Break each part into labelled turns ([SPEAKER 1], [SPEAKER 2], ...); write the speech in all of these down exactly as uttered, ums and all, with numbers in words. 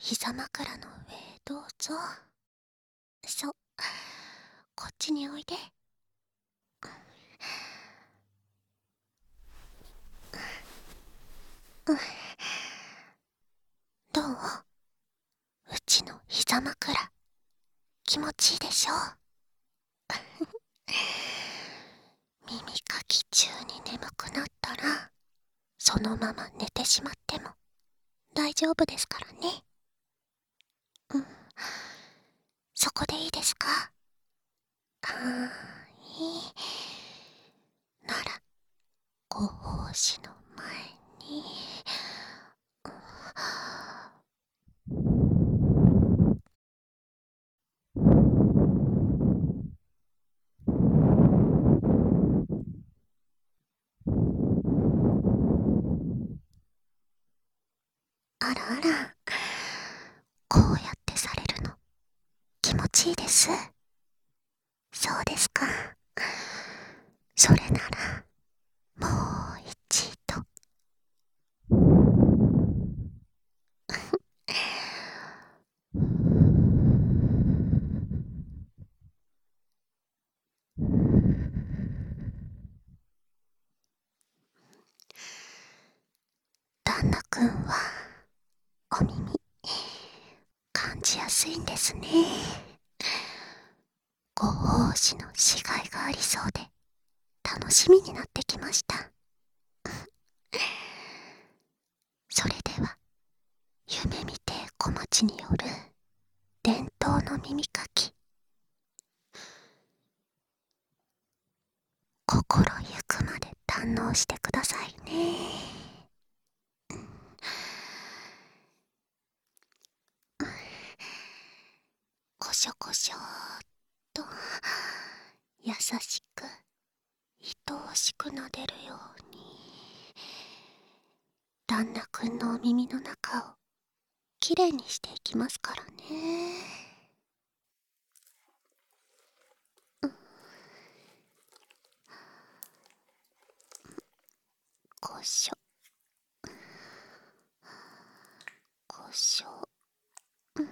[SPEAKER 1] 膝枕の上へどうぞ。そう、こっちにおいで。どう？うちの膝枕気持ちいいでしょ？耳かき中に眠くなったらそのまま寝てしまっても大丈夫ですからね。うん、そこでいいですか？はーい。ならご奉仕の前に、あらあら、こうやってされるの気持ちいいです。そうですか。それならもう一度。旦那くんはお耳感じやすいんですね。ご奉仕のしがいがありそうで楽しみになってきました。それでは夢見て小町による伝統の耳かき、心ゆくまで堪能してくださいね。こしょこしょーっと優しく愛おしく撫でるように、旦那くんのお耳の中をきれいにしていきますからね。こしょこしょ、よ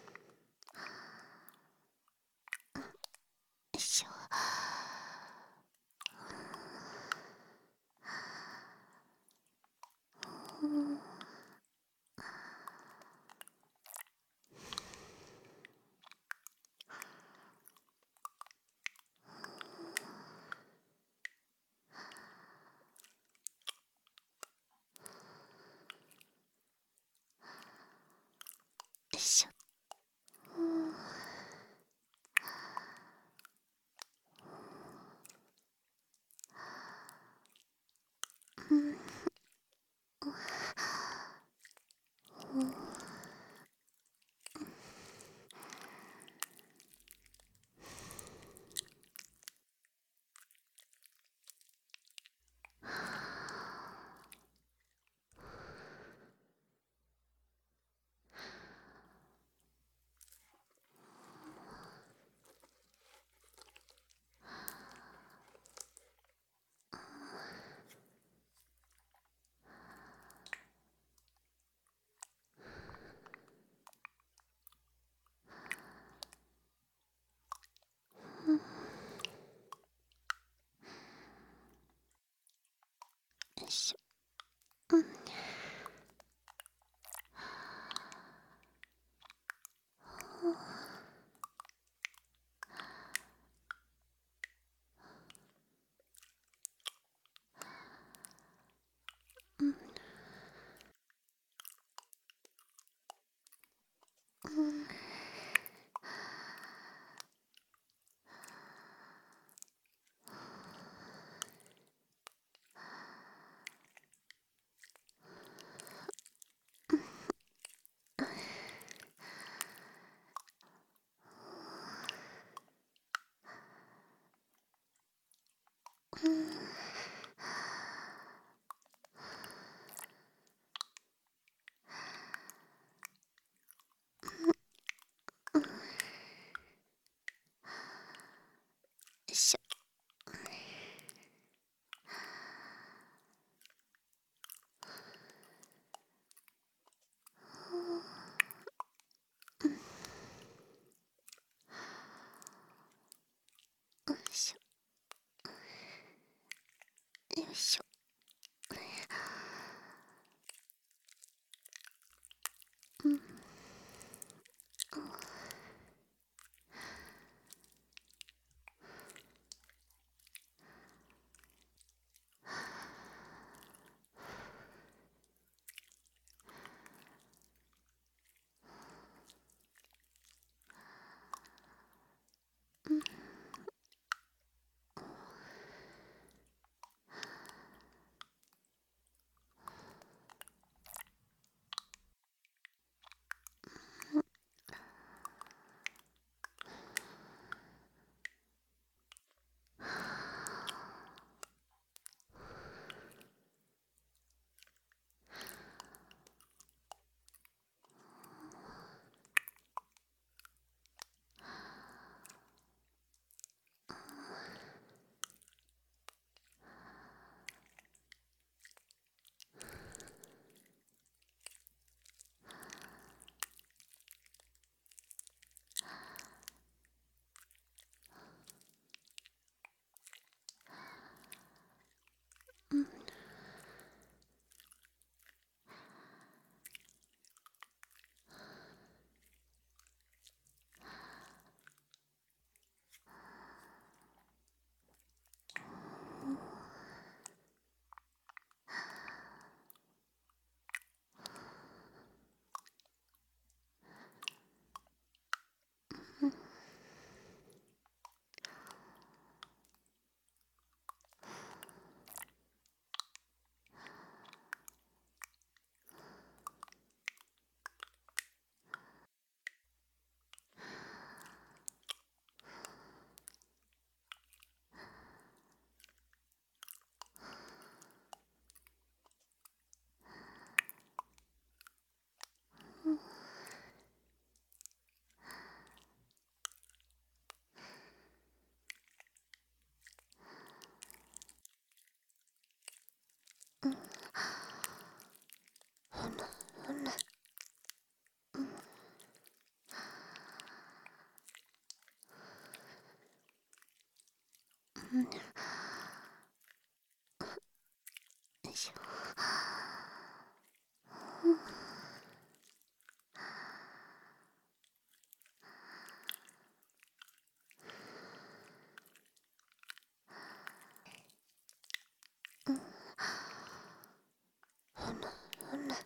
[SPEAKER 1] いしょ。うんよいしょ。うん、よいしょ。うん、うん、うん。 いしょ。うん。ふむふむ。うん。よいしょ。ふむふむ。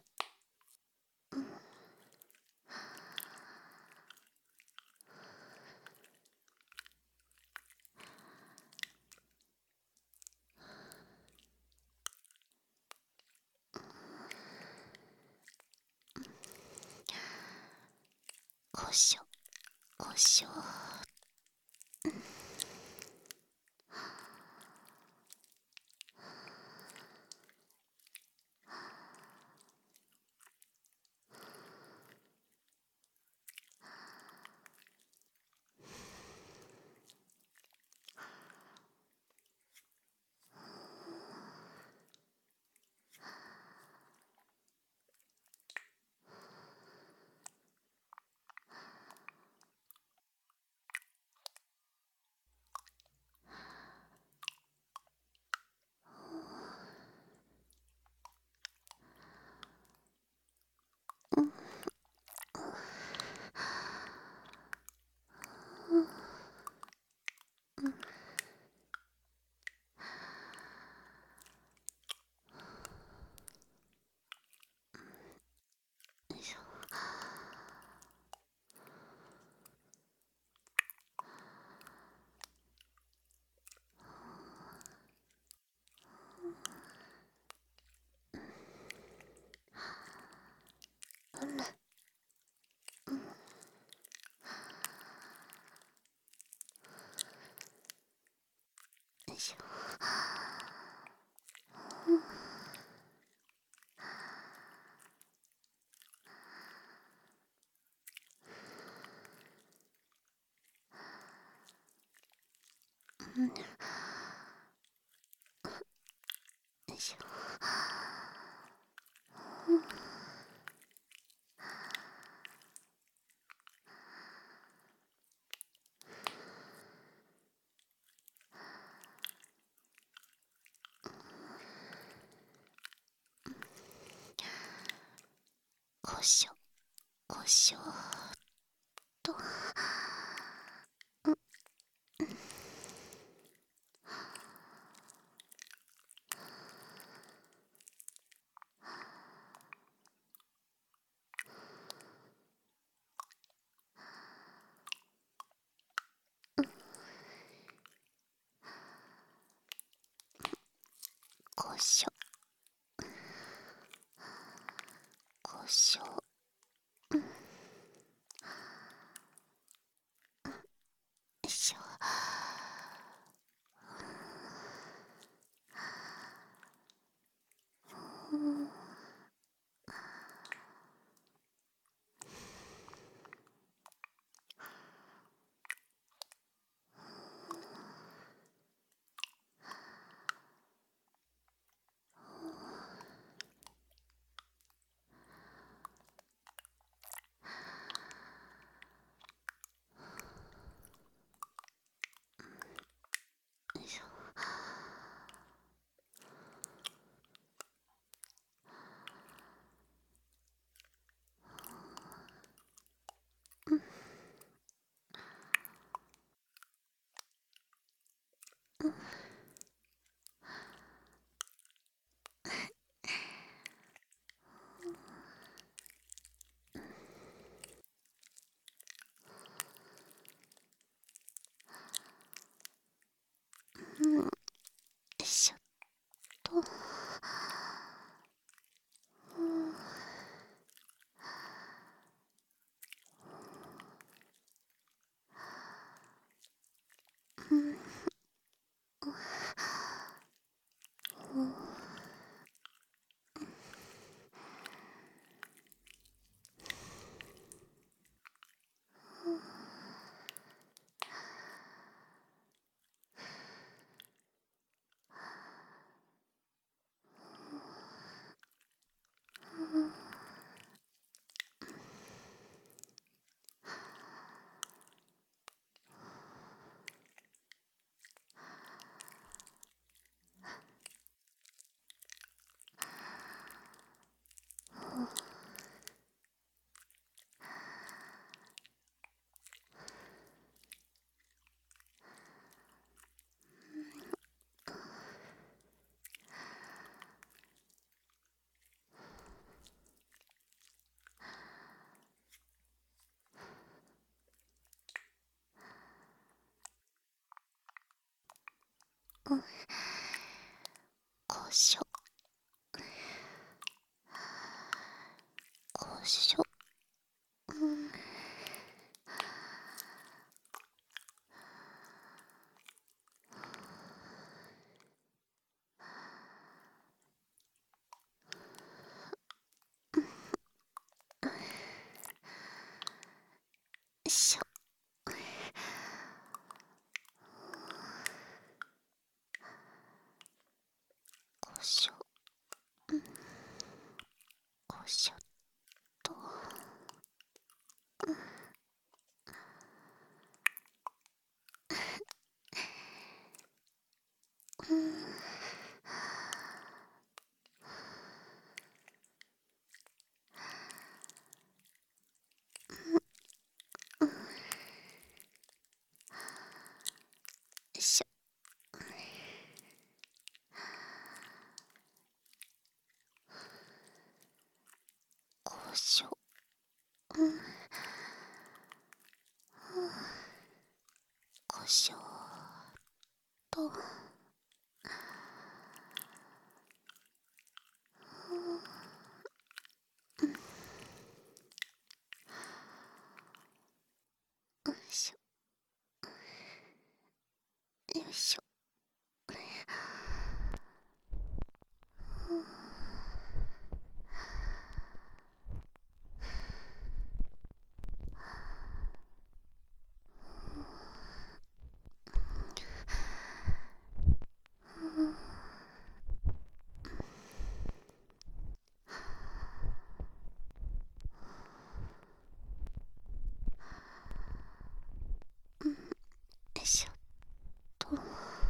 [SPEAKER 1] こしょこしょ。よいしょ。ふむ。よいしょ。うん。よいしょ。 しょこしょと。こしょこしょ。よいしょ。よいしょ。うん、よいしょっと。うん、こしょこしょ。うん、よいしょ。こしょこしょっと。うん、よいしょ。こしょ。うん、こしょと。よいしょよいしょ。よいしょっと。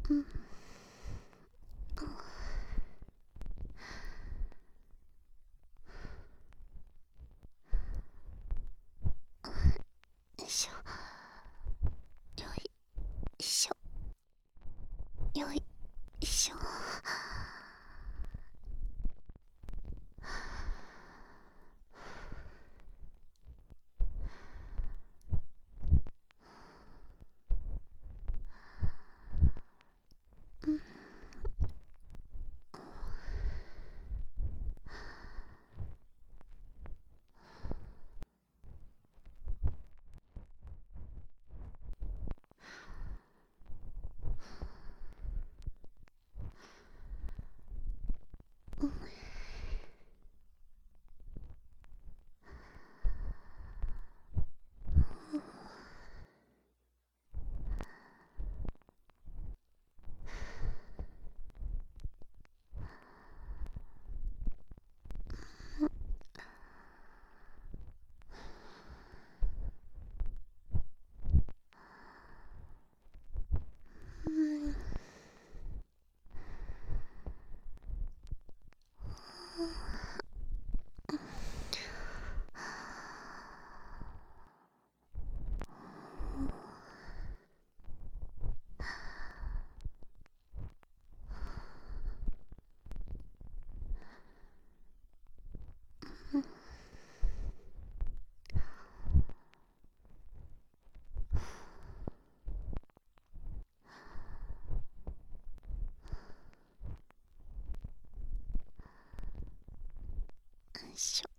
[SPEAKER 1] うん。よいしょ。よいしょ。よいしょ。うん。うん。うん。よいしょ。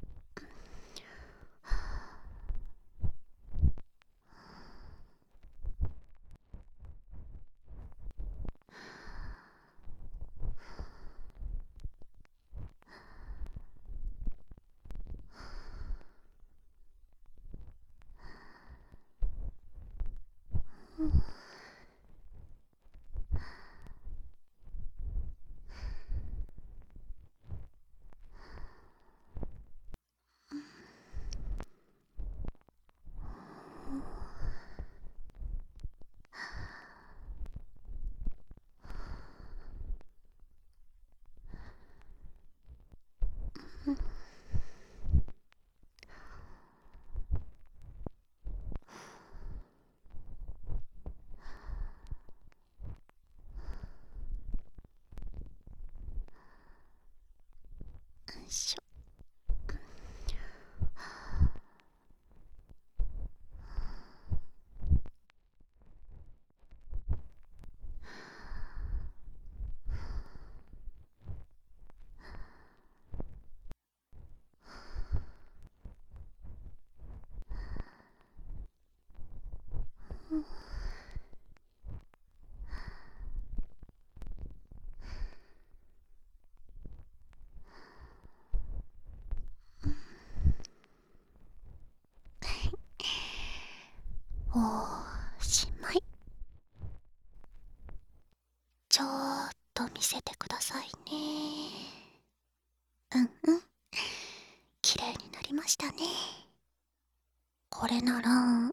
[SPEAKER 1] うん。うん。よいしょ。うん。おしまい。ちょっと見せてくださいね。うんうん。綺麗になりましたね。これなら、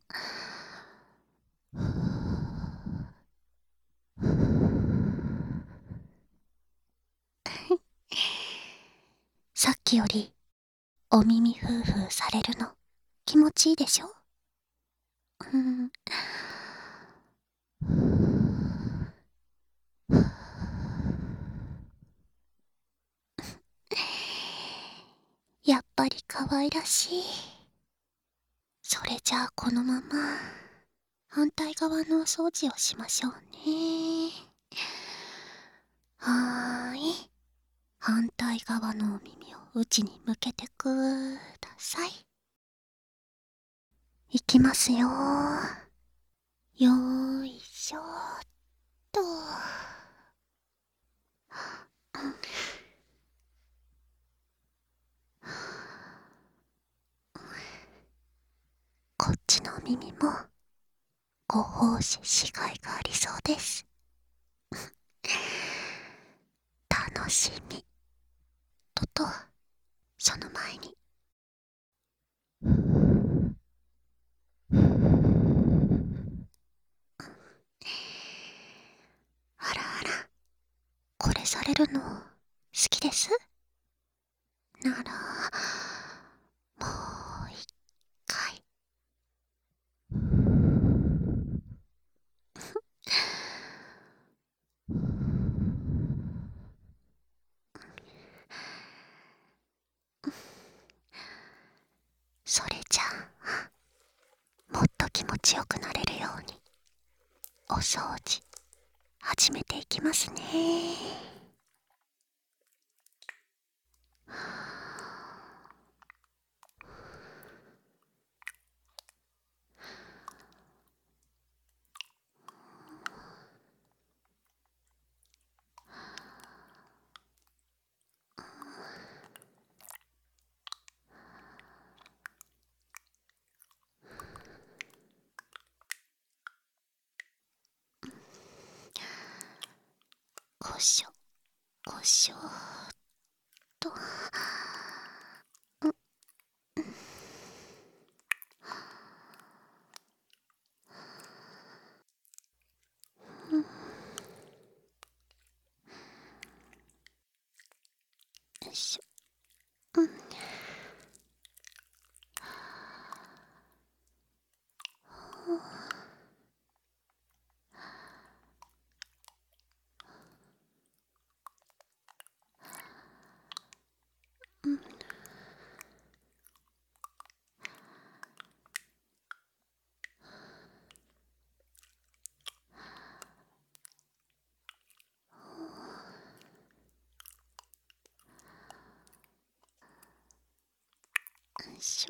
[SPEAKER 1] さっきよりお耳ふーふーされるの気持ちいいでしょ？うん。やっぱり可愛らしい。それじゃあこのまま反対側のお掃除をしましょうね。はーい。反対側のお耳を内に向けてください。いきますよ。よーいしょーっと。こっちの耳もご奉仕しがいがありそうです。楽しみ。とと、その前に。 れされるの好きです。ならもう一回。それじゃあもっと気持ちよくなれるようにお掃除始めていきますね。こしょこしょっと。よいしょ。うんよいしょ。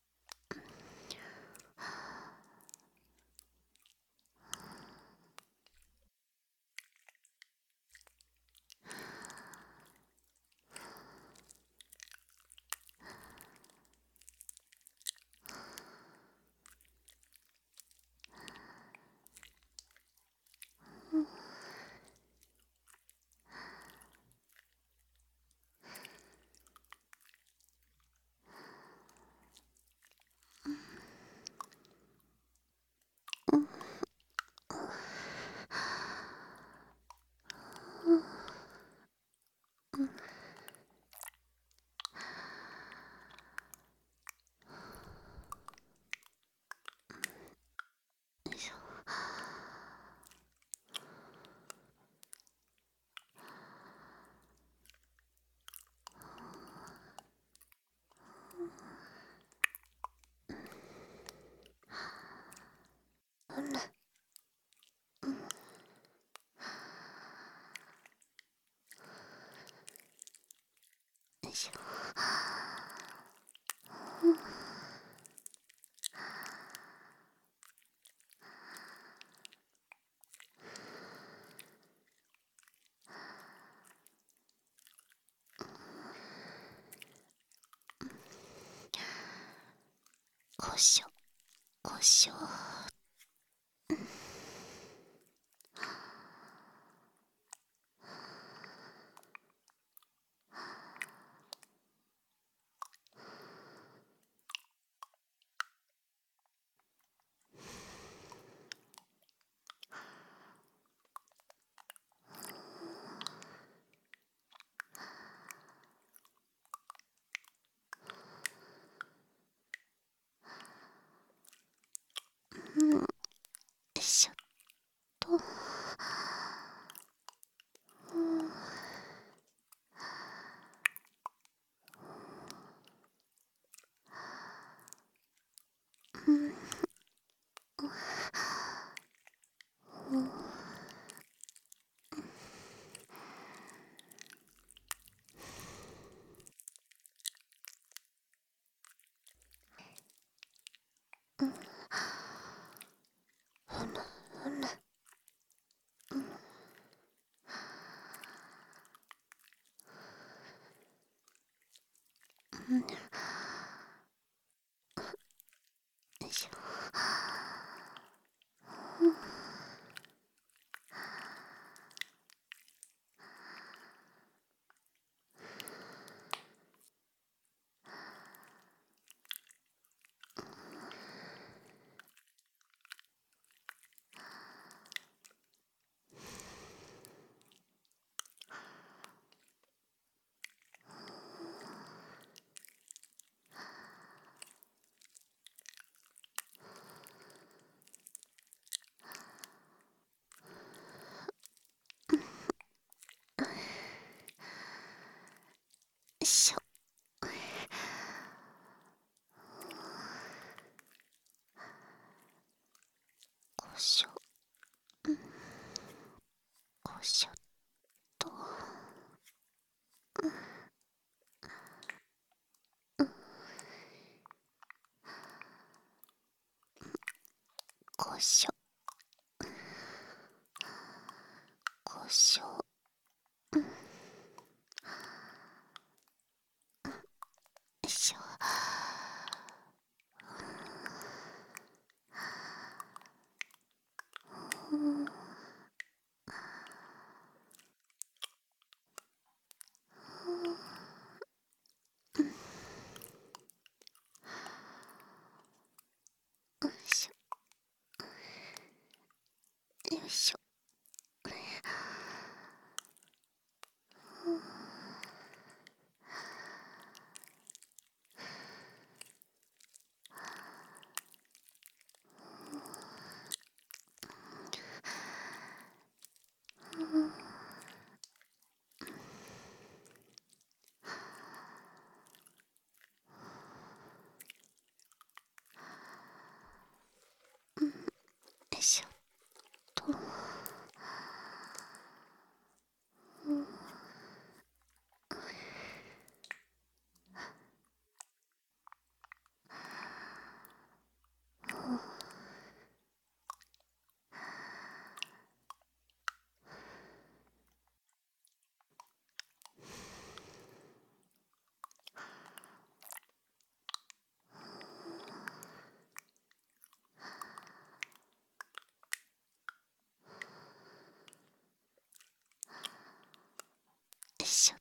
[SPEAKER 1] よいしょ。こしょこしょ。うんよいしょっと。ふむふむ。よいしょ。 こしょっと。こしょこしょ。よいしょ。よいしょよいしょ。よいしょっと。よいしょ。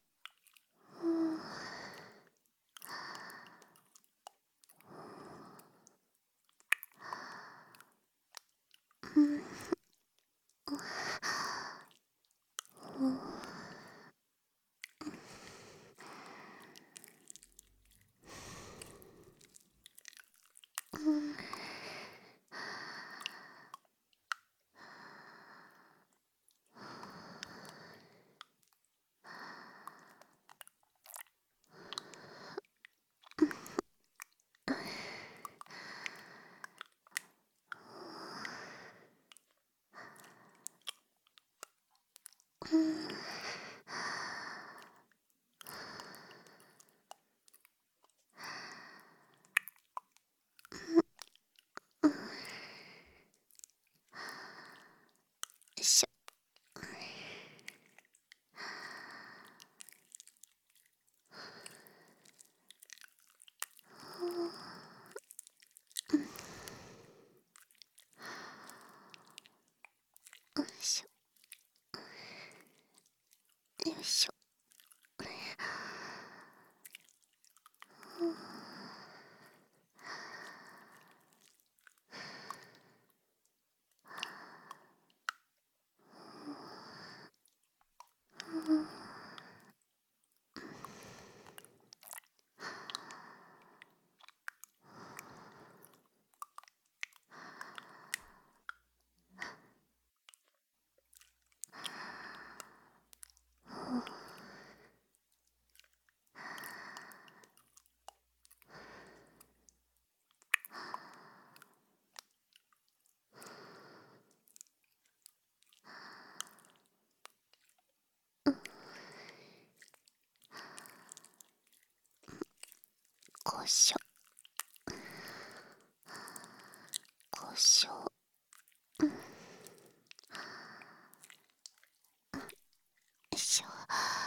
[SPEAKER 1] よいしょ。よいしょよいしょ。こしょこしょ。よいしょ。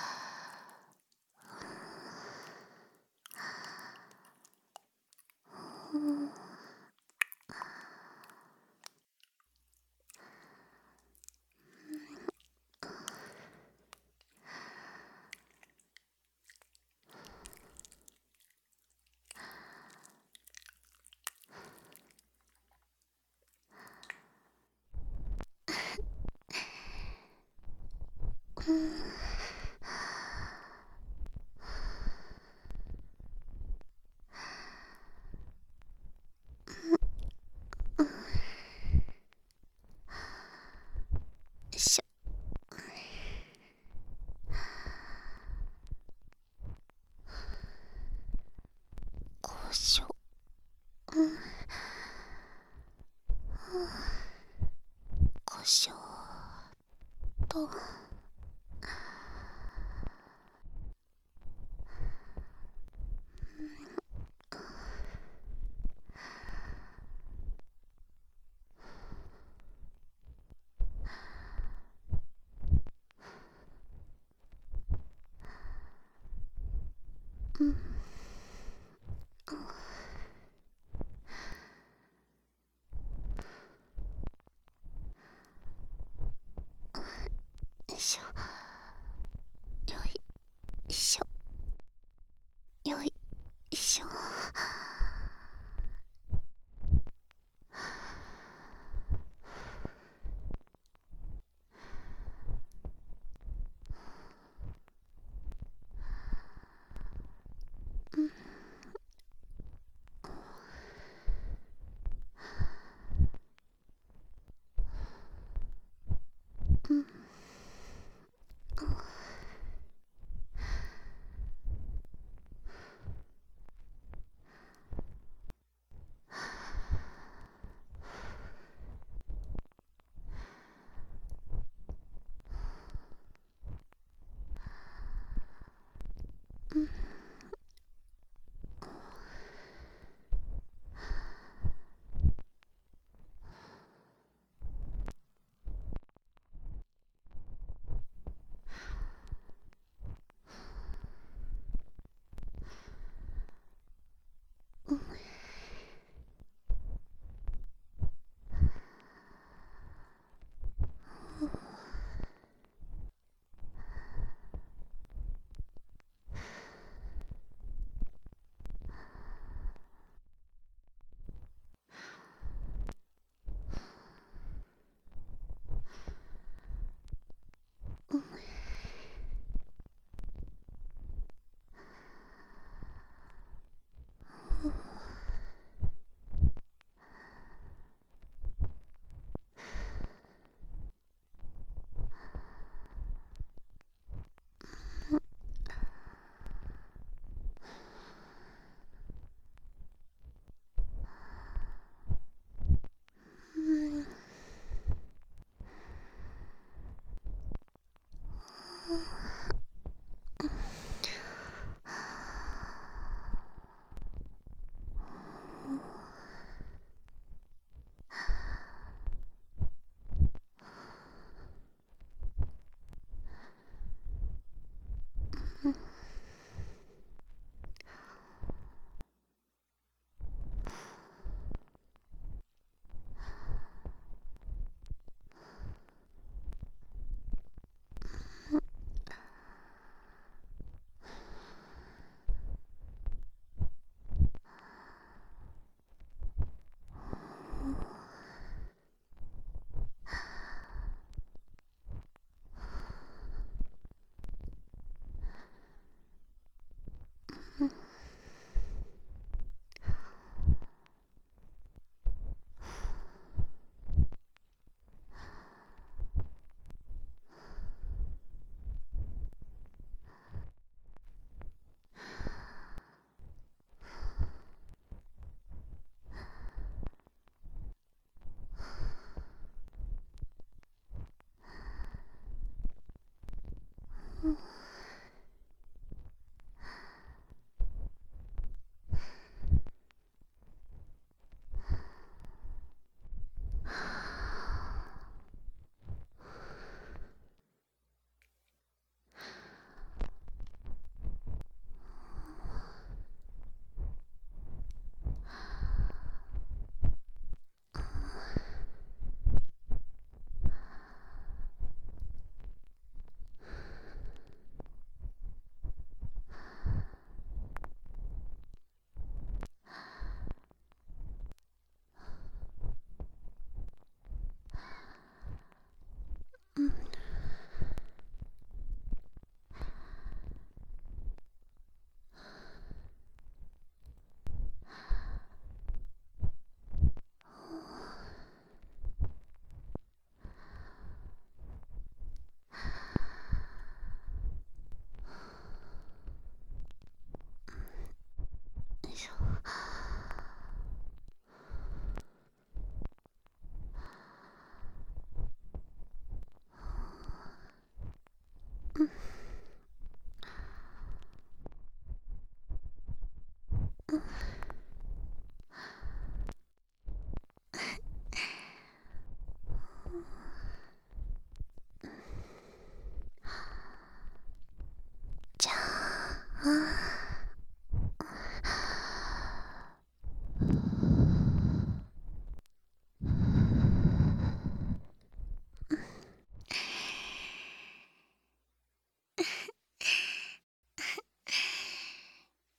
[SPEAKER 1] よいしょ。こしょ。こしょ。 と。うん。よいしょ。よいしょ。よいしょ。うん。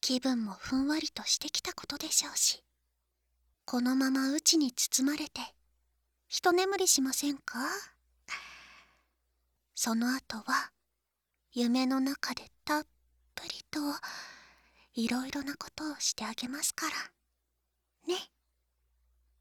[SPEAKER 1] 気分もふんわりとしてきたことでしょうし、このまま内に包まれて一眠りしませんか？その後は夢の中でたっぷりといろいろなことをしてあげますからね。